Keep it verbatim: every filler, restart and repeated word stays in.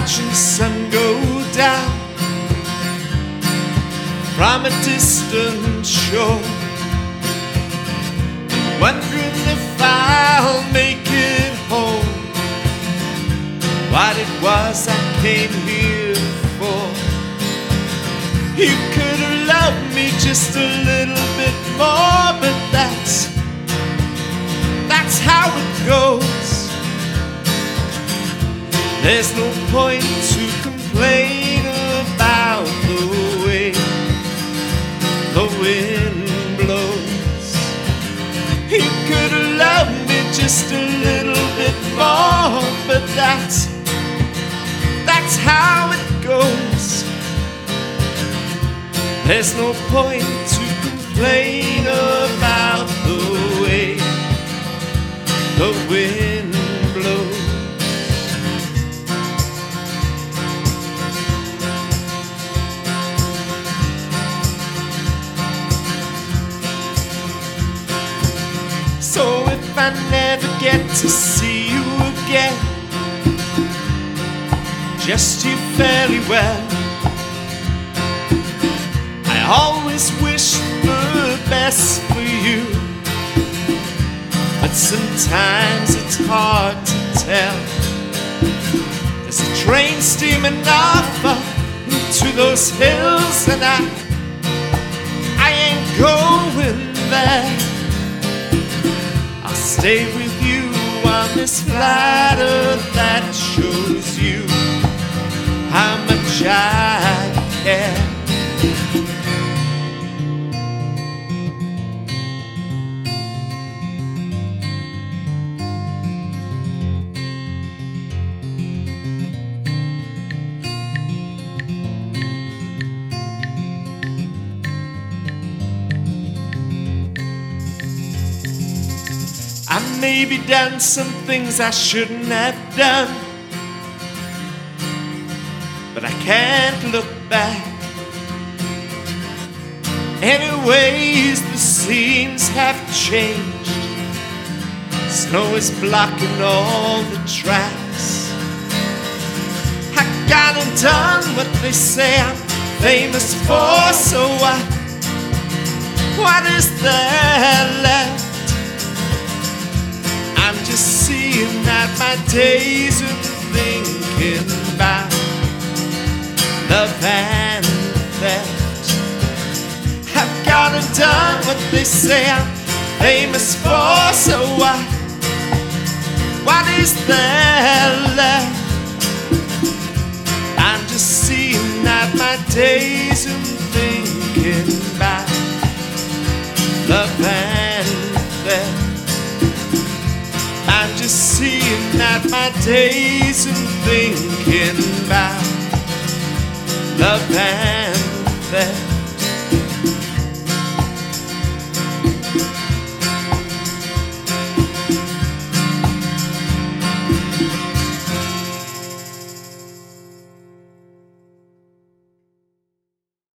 watching the sun go down from a distant shore, wondering if I'll make it home. What it was I came here for. You could have loved me just a little bit more, but that's that's how it goes. There's no point to complain about the way the wind blows. You could have loved me just a little bit more, but that's that's how it goes. There's no point to complain about the way the wind blows. So if I never get to see you again, just you fairly well, I always wish the best for you, but sometimes it's hard to tell. There's a train steaming off to those hills, and I I ain't going there. I'll stay with you on this ladder that shows you how much I care. I maybe done some things I shouldn't have done, but I can't look back. Anyways, the scenes have changed. Snow is blocking all the tracks. I gone and done what they say I'm famous for, so what, what is there left? I'm just seeing that my days and thinking about love and theft. I've gone and done what they say I'm famous for, so what, what is there left? I'm just seeing that my days and thinking about love and theft. I'm just seeing that my days and thinking about love and theft.